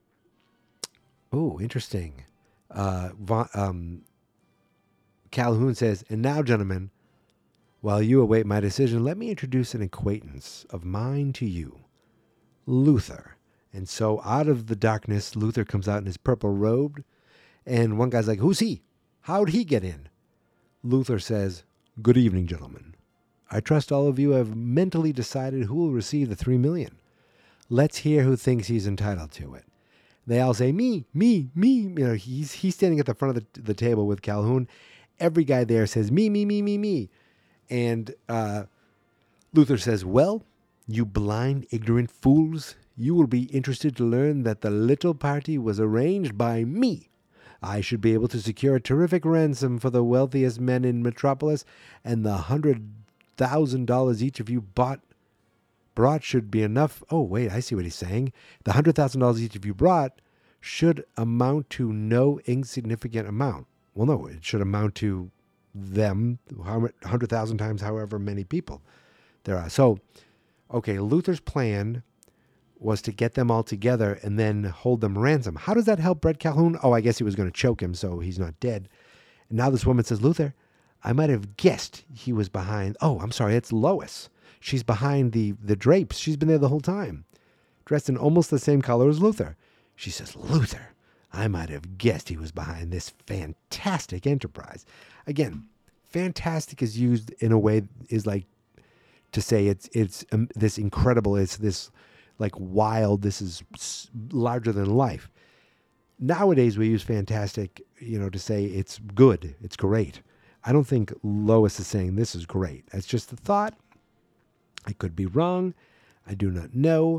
oh, interesting. Uh, Von, um, Calhoun says, and now, gentlemen, while you await my decision, let me introduce an acquaintance of mine to you, Luther. And so out of the darkness, Luther comes out in his purple robe. And one guy's like, who's he? How'd he get in? Luther says, good evening, gentlemen. I trust all of you have mentally decided who will receive the three million. Let's hear who thinks he's entitled to it. They all say, me, me, me. You know, he's he's standing at the front of the, the table with Calhoun. Every guy there says, me, me, me, me, me. And uh, Luther says, well, you blind, ignorant fools, you will be interested to learn that the little party was arranged by me. I should be able to secure a terrific ransom for the wealthiest men in Metropolis, and the hundred thousand dollars each of you bought brought should be enough. Oh, wait, I see what he's saying. The hundred thousand dollars each of you brought should amount to no insignificant amount. Well, no, it should amount to them, one hundred thousand times however many people there are. So, okay, Luther's plan was to get them all together and then hold them ransom. How does that help Brett Calhoun? Oh, I guess he was going to choke him so he's not dead. And now this woman says, Luther, I might have guessed he was behind. Oh, I'm sorry, it's Lois. She's behind the, the drapes. She's been there the whole time, dressed in almost the same color as Luther. She says, Luther, I might have guessed he was behind this fantastic enterprise. Again, fantastic is used in a way is like to say it's it's um, this incredible, it's this like wild, this is larger than life. Nowadays we use fantastic, you know, to say it's good, it's great. I don't think Lois is saying this is great. It's just a thought. I could be wrong. I do not know.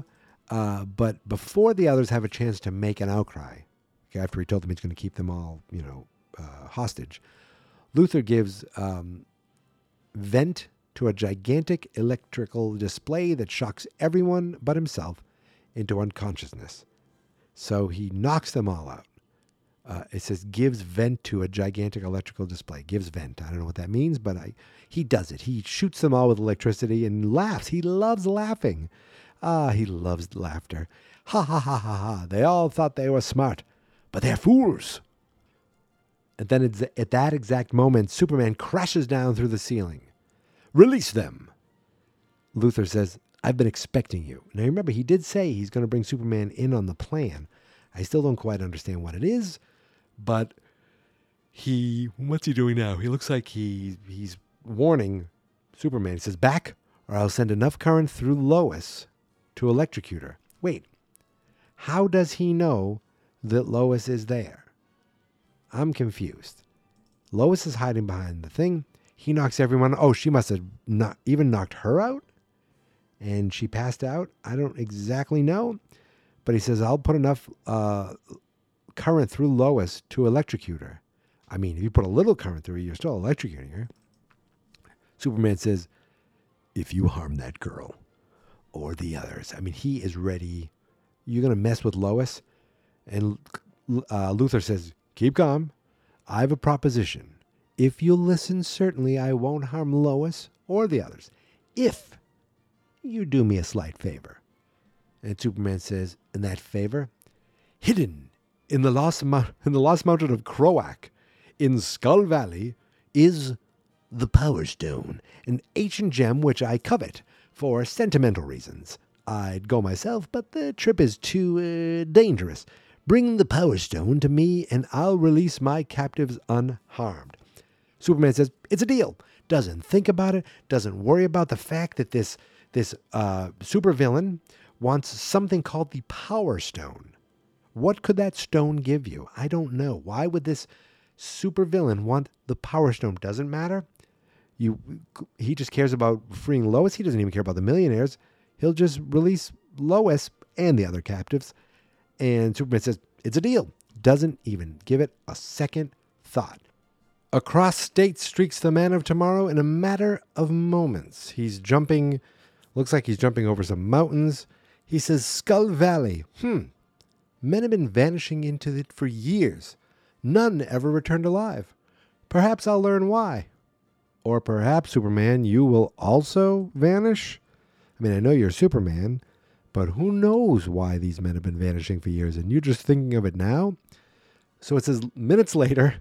Uh, but before the others have a chance to make an outcry, okay, after he told them he's going to keep them all, you know, uh, hostage, Luthor gives um, vent to a gigantic electrical display that shocks everyone but himself into unconsciousness. So he knocks them all out. Uh, it says gives vent to a gigantic electrical display. Gives vent. I don't know what that means, but I, he does it. He shoots them all with electricity and laughs. He loves laughing. Ah, he loves laughter. Ha ha ha ha ha. They all thought they were smart, but they're fools. And then it's, at that exact moment, Superman crashes down through the ceiling. Release them. Luthor says, I've been expecting you. Now remember, he did say he's going to bring Superman in on the plan. I still don't quite understand what it is, but he, what's he doing now? He looks like he he's warning Superman. He says, back, or I'll send enough current through Lois to electrocute her. Wait, how does he know that Lois is there? I'm confused. Lois is hiding behind the thing. He knocks everyone. Oh, she must have not even knocked her out, and she passed out. I don't exactly know, but he says, I'll put enough uh, current through Lois to electrocute her. I mean, if you put a little current through her, you're still electrocuting her. Superman says, if you harm that girl or the others, I mean, he is ready. You're going to mess with Lois? And uh, Luthor says, keep calm. I have a proposition. If you'll listen, certainly I won't harm Lois or the others. If you do me a slight favor. And Superman says, and that favor? Hidden in the lost, mo- in the lost mountain of Croak in Skull Valley is the Power Stone, an ancient gem which I covet for sentimental reasons. I'd go myself, but the trip is too uh, dangerous. Bring the Power Stone to me, and I'll release my captives unharmed. Superman says, it's a deal. Doesn't think about it, doesn't worry about the fact that this, this uh, supervillain wants something called the Power Stone. What could that stone give you? I don't know. Why would this supervillain want the Power Stone? Doesn't matter. You, he just cares about freeing Lois. He doesn't even care about the millionaires. He'll just release Lois and the other captives. And Superman says, it's a deal. Doesn't even give it a second thought. Across state streaks the Man of Tomorrow in a matter of moments. He's jumping, looks like he's jumping over some mountains. He says, Skull Valley. Hmm. Men have been vanishing into it for years. None ever returned alive. Perhaps I'll learn why. Or perhaps, Superman, you will also vanish? I mean, I know you're Superman, but who knows why these men have been vanishing for years, and you're just thinking of it now? So it says, minutes later,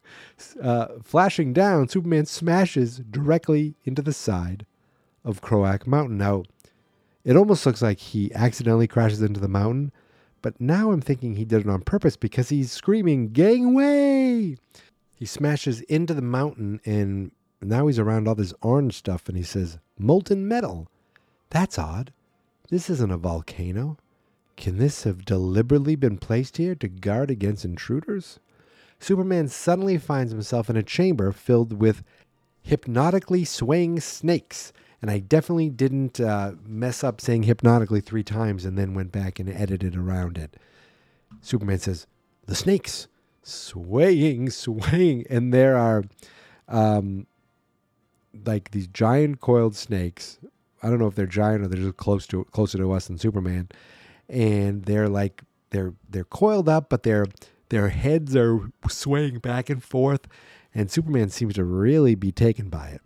uh, flashing down, Superman smashes directly into the side of Croak Mountain. Now, it almost looks like he accidentally crashes into the mountain, but now I'm thinking he did it on purpose because he's screaming, gangway! He smashes into the mountain, and now he's around all this orange stuff, and he says, molten metal. That's odd. This isn't a volcano. Can this have deliberately been placed here to guard against intruders? Superman suddenly finds himself in a chamber filled with hypnotically swaying snakes. And I definitely didn't uh, mess up saying hypnotically three times and then went back and edited around it. Superman says, the snakes, swaying, swaying. And there are um, like these giant coiled snakes. I don't know if they're giant or they're just close to closer to us than Superman. And they're like, they're they're coiled up, but their their heads are swaying back and forth. And Superman seems to really be taken by it.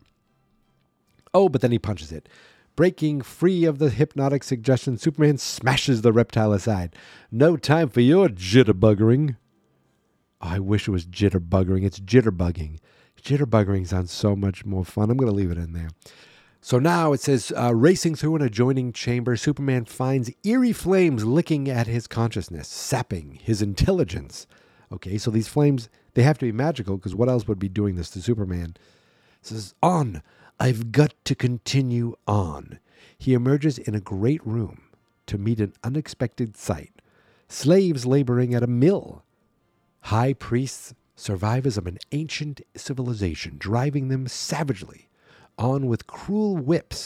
Oh, but then he punches it. Breaking free of the hypnotic suggestion, Superman smashes the reptile aside. No time for your jitterbuggering. Oh, I wish it was jitterbuggering. It's jitterbugging. Jitterbuggering sounds so much more fun. I'm going to leave it in there. So now it says, uh, racing through an adjoining chamber, Superman finds eerie flames licking at his consciousness, sapping his intelligence. Okay, so these flames, they have to be magical, because what else would be doing this to Superman? It says, on, I've got to continue on. He emerges in a great room to meet an unexpected sight. Slaves laboring at a mill. High priests, survivors of an ancient civilization, driving them savagely on with cruel whips.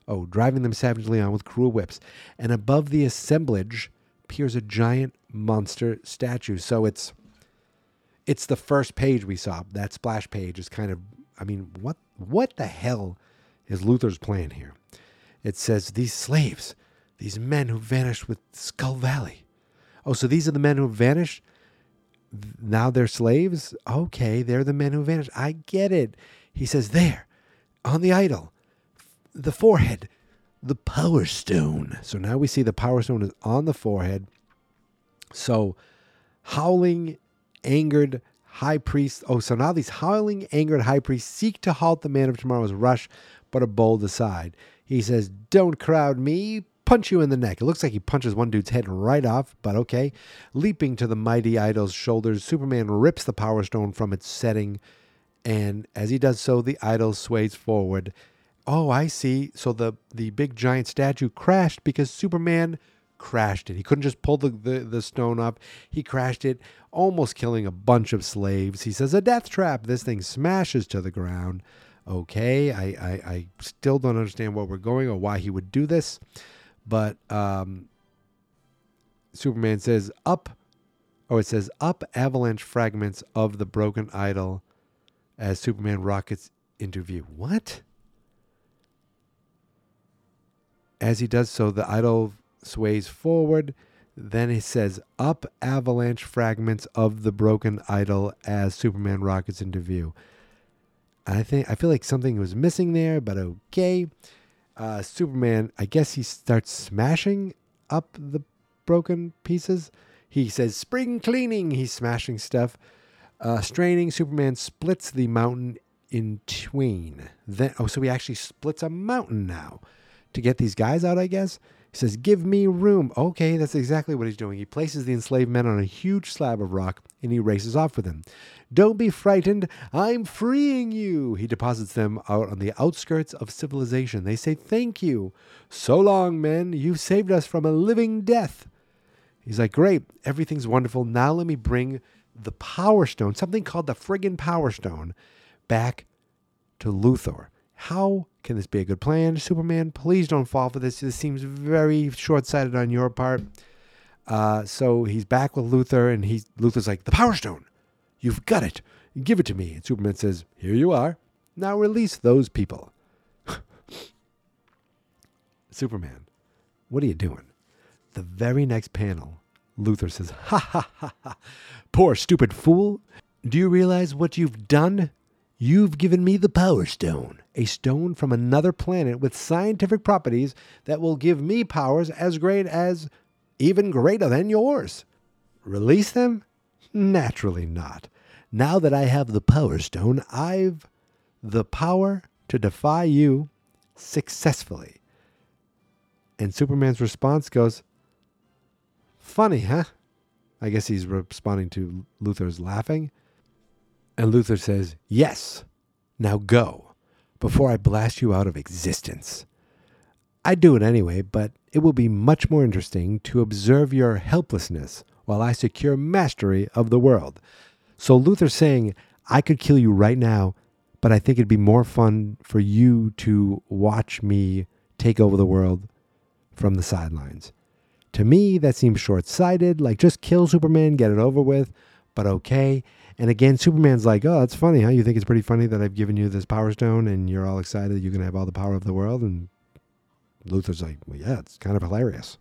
Oh, driving them savagely on with cruel whips. And above the assemblage appears a giant monster statue. So it's it's the first page we saw. That splash page is kind of, I mean, what what the hell is Luthor's plan here? It says, these slaves, these men who vanished with Skull Valley. Oh, so these are the men who have vanished? Now they're slaves? Okay, they're the men who vanished. I get it. He says, there, on the idol, the forehead, the Power Stone. So now we see the Power Stone is on the forehead. So howling, angered high priests. Oh, so now these howling, angered high priests seek to halt the Man of Tomorrow's rush, but are bold aside. He says, don't crowd me, punch you in the neck. It looks like he punches one dude's head right off, but okay. Leaping to the mighty idol's shoulders, Superman rips the Power Stone from its setting, and as he does so, the idol sways forward. Oh, I see. So the, the big giant statue crashed because Superman crashed it. He couldn't just pull the, the, the stone up. He crashed it, almost killing a bunch of slaves. He says, a death trap. This thing smashes to the ground. Okay, I, I, I still don't understand where we're going or why he would do this. But um, Superman says, up, oh, it says, up avalanche fragments of the broken idol as Superman rockets into view. What? As he does so, the idol sways forward. Then it says, up avalanche fragments of the broken idol as Superman rockets into view. I think I feel like something was missing there, but okay. Uh, Superman, I guess he starts smashing up the broken pieces. He says, spring cleaning. He's smashing stuff. Uh, straining, Superman splits the mountain in twain. Then, oh, so he actually splits a mountain now to get these guys out, I guess. He says, give me room. Okay, that's exactly what he's doing. He places the enslaved men on a huge slab of rock, and he races off with them. Don't be frightened. I'm freeing you. He deposits them out on the outskirts of civilization. They say, thank you. So long, men. You've saved us from a living death. He's like, great. Everything's wonderful. Now let me bring the Power Stone, something called the friggin' Power Stone, back to Luthor. How can this be a good plan, Superman? Please don't fall for this. This seems very short-sighted on your part. Uh, so he's back with Luthor, and he's Luthor's like, the Power Stone. You've got it. Give it to me. And Superman says, here you are. Now release those people. Superman, what are you doing? The very next panel, Luthor says, ha, ha, ha, ha. Poor stupid fool. Do you realize what you've done? You've given me the Power Stone, a stone from another planet with scientific properties that will give me powers as great as, even greater than yours. Release them? Naturally not. Now that I have the Power Stone, I've the power to defy you successfully. And Superman's response goes, funny, huh? I guess he's responding to Luthor's laughing. And Luthor says, yes, now go, before I blast you out of existence. I'd do it anyway, but it will be much more interesting to observe your helplessness while I secure mastery of the world. So Luthor's saying, I could kill you right now, but I think it'd be more fun for you to watch me take over the world from the sidelines. To me, that seems short-sighted, like just kill Superman, get it over with, but okay. And again, Superman's like, oh, that's funny, huh? You think it's pretty funny that I've given you this Power Stone and you're all excited that you can have all the power of the world? And Luthor's like, well, yeah, it's kind of hilarious.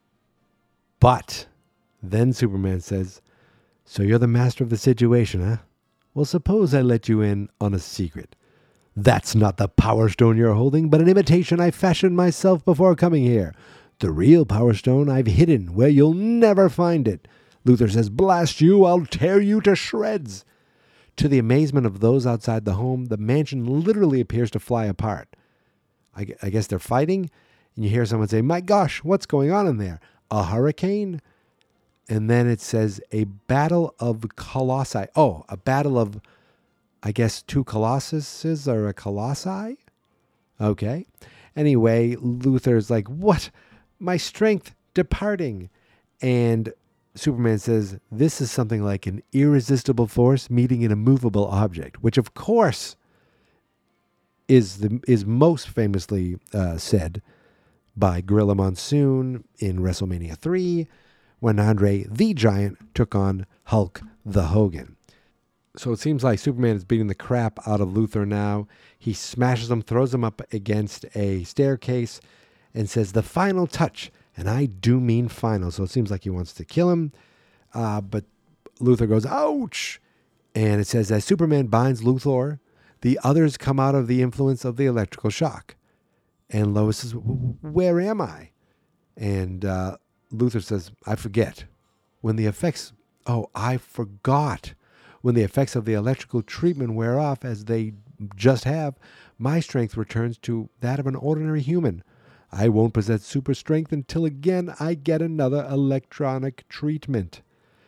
But then Superman says, so you're the master of the situation, huh? Well, suppose I let you in on a secret. That's not the Power Stone you're holding, but an imitation I fashioned myself before coming here. The real Power Stone I've hidden where you'll never find it. Luthor says, blast you, I'll tear you to shreds. To the amazement of those outside the home, the mansion literally appears to fly apart. I, I guess they're fighting, and you hear someone say, my gosh, what's going on in there? A hurricane? And then it says, a battle of colossi. Oh, a battle of, I guess, two colossuses or a colossi? Okay. Anyway, Luthor's like, what? My strength departing. And Superman says, this is something like an irresistible force meeting an immovable object, which of course is the is most famously uh, said by Gorilla Monsoon in WrestleMania three, when Andre the Giant took on Hulk the Hogan. So it seems like Superman is beating the crap out of Luthor now. He smashes him, throws him up against a staircase, and says, "The final touch." And I do mean final. So it seems like he wants to kill him. Uh, but Luthor goes, "Ouch!" And it says, as Superman binds Luthor, the others come out of the influence of the electrical shock. And Lois says, "Where am I?" And uh, Luthor says, "I forget. When the effects, oh, I forgot. When the effects of the electrical treatment wear off, as they just have, my strength returns to that of an ordinary human. I won't possess super strength until again I get another electronic treatment."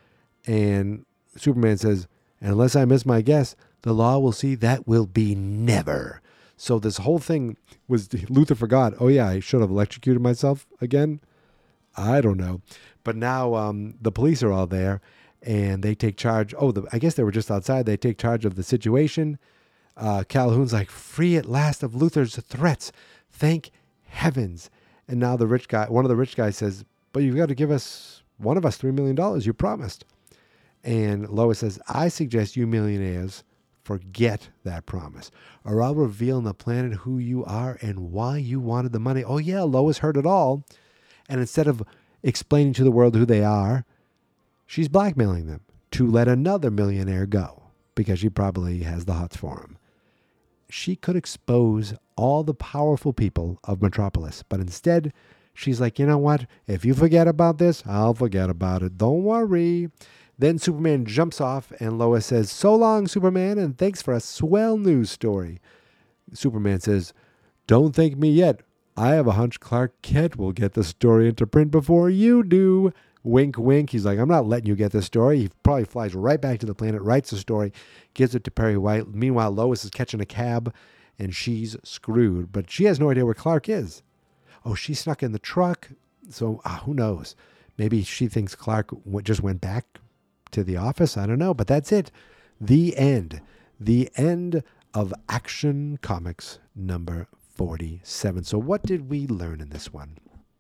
And Superman says, "Unless I miss my guess, the law will see that will be never." So this whole thing was, Luthor forgot, oh yeah, I should have electrocuted myself again. I don't know. But now um, the police are all there, and they take charge. Oh, the, I guess they were just outside. They take charge of the situation. Uh, Calhoun's like, "Free at last of Luthor's threats. Thank heavens." And now the rich guy, one of the rich guys says, "But you've got to give us, one of us, three million dollars. You promised." And Lois says, "I suggest you millionaires forget that promise, or I'll reveal on the planet who you are and why you wanted the money." Oh yeah, Lois heard it all. And instead of explaining to the world who they are, she's blackmailing them to let another millionaire go because she probably has the hots for him. She could expose all the powerful people of Metropolis, but instead she's like, "You know what? If you forget about this, I'll forget about it. Don't worry." Then Superman jumps off, and Lois says, "So long, Superman, and thanks for a swell news story." Superman says, "Don't thank me yet. I have a hunch Clark Kent will get the story into print before you do." Wink, wink. He's like, "I'm not letting you get this story." He probably flies right back to the planet, writes the story, gives it to Perry White. Meanwhile, Lois is catching a cab, and she's screwed. But she has no idea where Clark is. Oh, she snuck in the truck. So uh, who knows? Maybe she thinks Clark w- just went back to the office. I don't know. But that's it. The end. The end of Action Comics number forty-seven. So what did we learn in this one?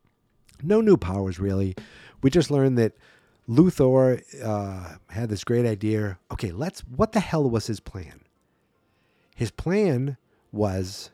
No new powers, really. We just learned that Luthor uh, had this great idea. Okay, let's. What the hell was his plan? His plan was,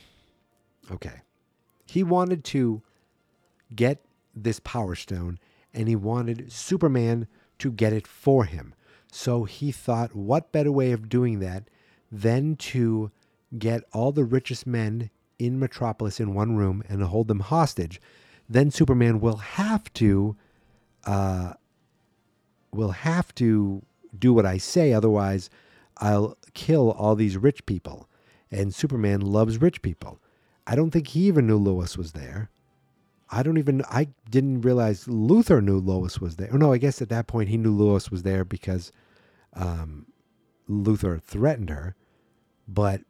okay, he wanted to get this Power Stone, and he wanted Superman to get it for him. So he thought, what better way of doing that than to get all the richest men in Metropolis in one room and hold them hostage? Then Superman will have to, uh, will have to do what I say. Otherwise, I'll kill all these rich people. And Superman loves rich people. I don't think he even knew Lois was there. I don't even, I didn't realize Luthor knew Lois was there. Oh, no, I guess at that point he knew Lois was there because um, Luthor threatened her. But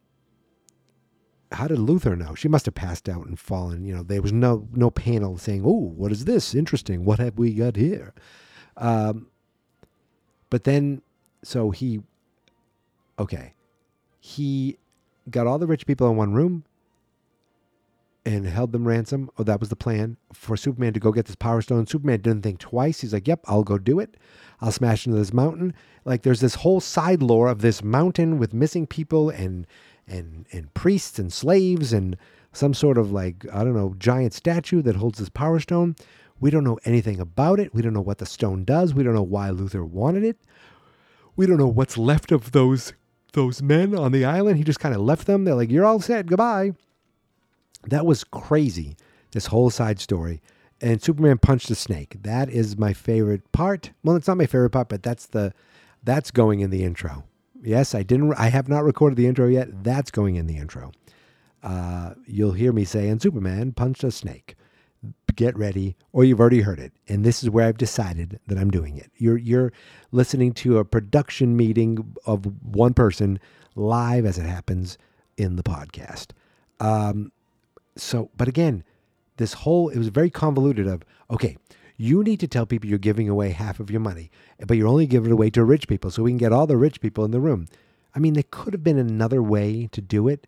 how did Luthor know? She must have passed out and fallen. You know, there was no no panel saying, "Oh, what is this? Interesting. What have we got here?" Um, but then, so he, okay, he got all the rich people in one room and held them ransom. Oh, that was the plan for Superman to go get this Power Stone. Superman didn't think twice. He's like, "Yep, I'll go do it. I'll smash into this mountain." Like, there's this whole side lore of this mountain with missing people and and and priests and slaves and some sort of, like, I don't know, giant statue that holds this Power Stone. We don't know anything about it. We don't know what the stone does. We don't know why Luthor wanted it. We don't know what's left of those those men on the island. He just kind of left them. They're like, "You're all set. Goodbye." That was crazy, this whole side story. And Superman punched a snake. That is my favorite part. Well, it's not my favorite part, but that's the that's going in the intro. Yes, I didn't. I have not recorded the intro yet. That's going in the intro. Uh, you'll hear me say, "And Superman punched a snake." Get ready, or you've already heard it. And this is where I've decided that I'm doing it. You're you're listening to a production meeting of one person live as it happens in the podcast. Um, so, but again, this whole, it was very convoluted of, okay, you need to tell people you're giving away half of your money, but you're only giving it away to rich people so we can get all the rich people in the room. I mean, there could have been another way to do it,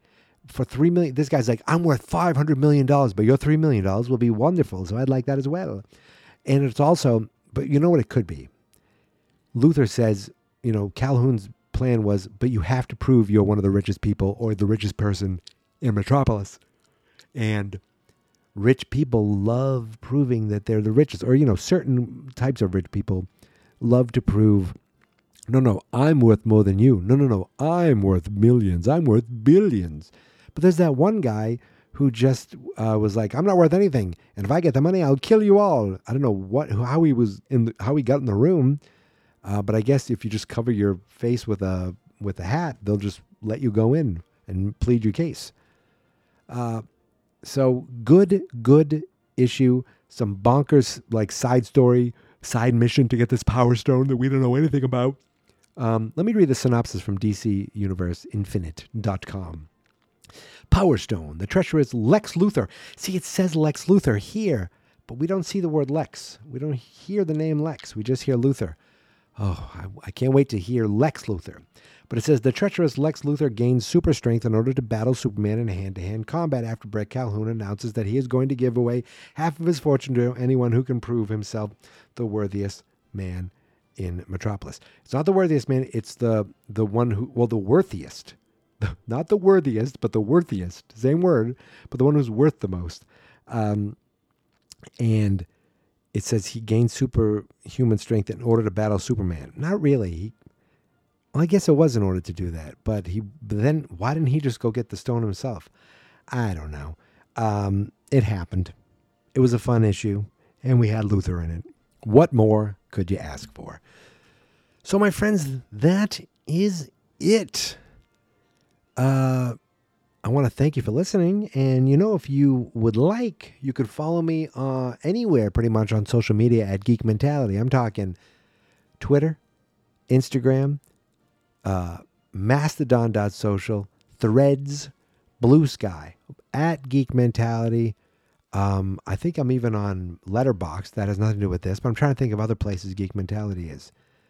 for three million, this guy's like, I'm worth five hundred million dollars, but your three million dollars will be wonderful. So I'd like that as well. And it's also, but you know what it could be? Luthor says, you know, Calhoun's plan was, but you have to prove you're one of the richest people or the richest person in Metropolis. And rich people love proving that they're the richest, or, you know, certain types of rich people love to prove, no, no, I'm worth more than you. No, no, no, I'm worth millions. I'm worth billions. But there's that one guy who just uh, was like, I'm not worth anything. And if I get the money, I'll kill you all. I don't know what, how he was in, the, how he got in the room. Uh, but I guess if you just cover your face with a, with a hat, they'll just let you go in and plead your case. Uh, So good, good issue. Some bonkers like side story, side mission to get this Power Stone that we don't know anything about. Um, let me read the synopsis from D C Universe Infinite dot com. Power Stone, the treacherous Lex Luthor. See, it says Lex Luthor here, but we don't see the word Lex. We don't hear the name Lex. We just hear Luthor. Oh, I, I can't wait to hear Lex Luthor. But it says the treacherous Lex Luthor gains super strength in order to battle Superman in hand-to-hand combat after Brett Calhoun announces that he is going to give away half of his fortune to anyone who can prove himself the worthiest man in Metropolis. It's not the worthiest man, it's the the one who, well, the worthiest. Not the worthiest, but the worthiest. Same word, but the one who's worth the most. Um, and it says he gains superhuman strength in order to battle Superman. Not really. He Well, I guess it was in order to do that, but he. But then why didn't he just go get the stone himself? I don't know. Um, it happened. It was a fun issue, and we had Luthor in it. What more could you ask for? So, my friends, that is it. Uh, I want to thank you for listening, and you know, if you would like, you could follow me uh, anywhere, pretty much on social media at Geek Mentality. I'm talking Twitter, Instagram. Uh, Mastodon dot social, Threads, Blue Sky, at Geek Mentality. Um, I think I'm even on Letterboxd. That has nothing to do with this, but I'm trying to think of other places Geek Mentality is.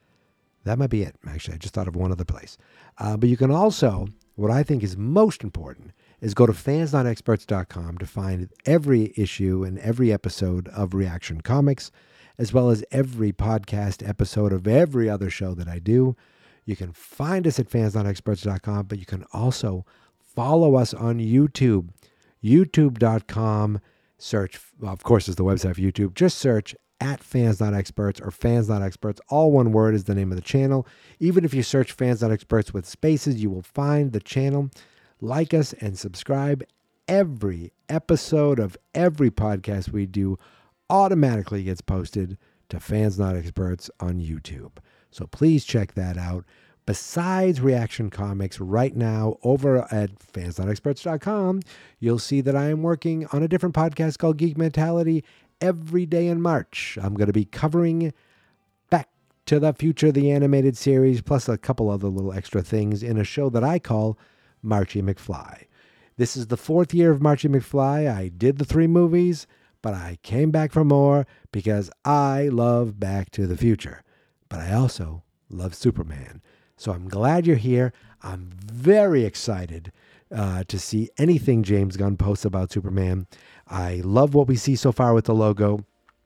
That might be it, actually. I just thought of one other place. Uh, but you can also, what I think is most important, is go to fans not experts dot com to find every issue and every episode of Reaction Comics, as well as every podcast episode of every other show that I do. You can find us at fans not experts dot com, but you can also follow us on YouTube, youtube dot com. Search, well, of course, is the website for YouTube. Just search at Fans Not Experts or Fans Not Experts. All one word is the name of the channel. Even if you search Fans Not Experts with spaces, you will find the channel. Like us and subscribe. Every episode of every podcast we do automatically gets posted to Fans Not Experts on YouTube. So please check that out. Besides Reaction Comics, right now over at fans not experts dot com, you'll see that I am working on a different podcast called Geek Mentality every day in March. I'm going to be covering Back to the Future, the animated series, plus a couple other little extra things in a show that I call Marchie McFly. This is the fourth year of Marchie McFly. I did the three movies, but I came back for more because I love Back to the Future. But I also love Superman. So I'm glad you're here. I'm very excited uh, to see anything James Gunn posts about Superman. I love what we see so far with the logo.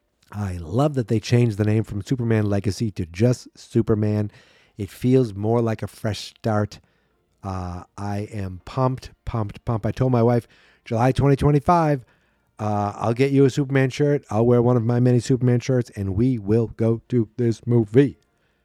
I love that they changed the name from Superman Legacy to just Superman. It feels more like a fresh start. Uh, I am pumped, pumped, pumped. I told my wife, July twenty twenty-five, uh, I'll get you a Superman shirt. I'll wear one of my many Superman shirts, and we will go to this movie.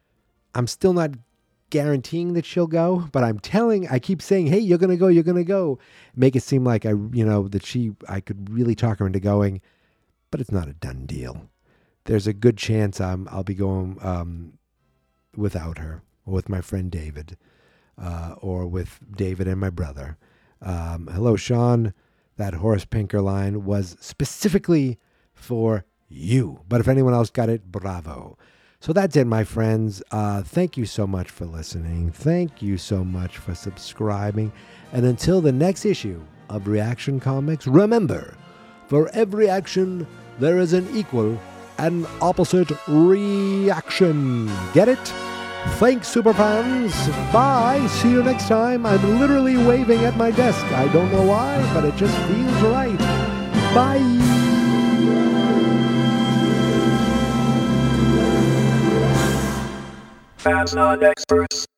I'm still not guaranteeing that she'll go, but I'm telling, I keep saying, hey, you're going to go, you're going to go. Make it seem like I, you know, that she, I could really talk her into going, but it's not a done deal. There's a good chance I'm, I'll be going um, without her, or with my friend David, uh, or with David and my brother. Um, hello, Sean. That Horace Pinker line was specifically for you, but if anyone else got it, bravo. So that's it, my friends. Uh, thank you so much for listening. Thank you so much for subscribing. And until the next issue of Reaction Comics, remember, for every action, there is an equal and opposite reaction. Get it? Thanks, superfans. Bye. See you next time. I'm literally waving at my desk. I don't know why, but it just feels right. Bye. Fans not experts.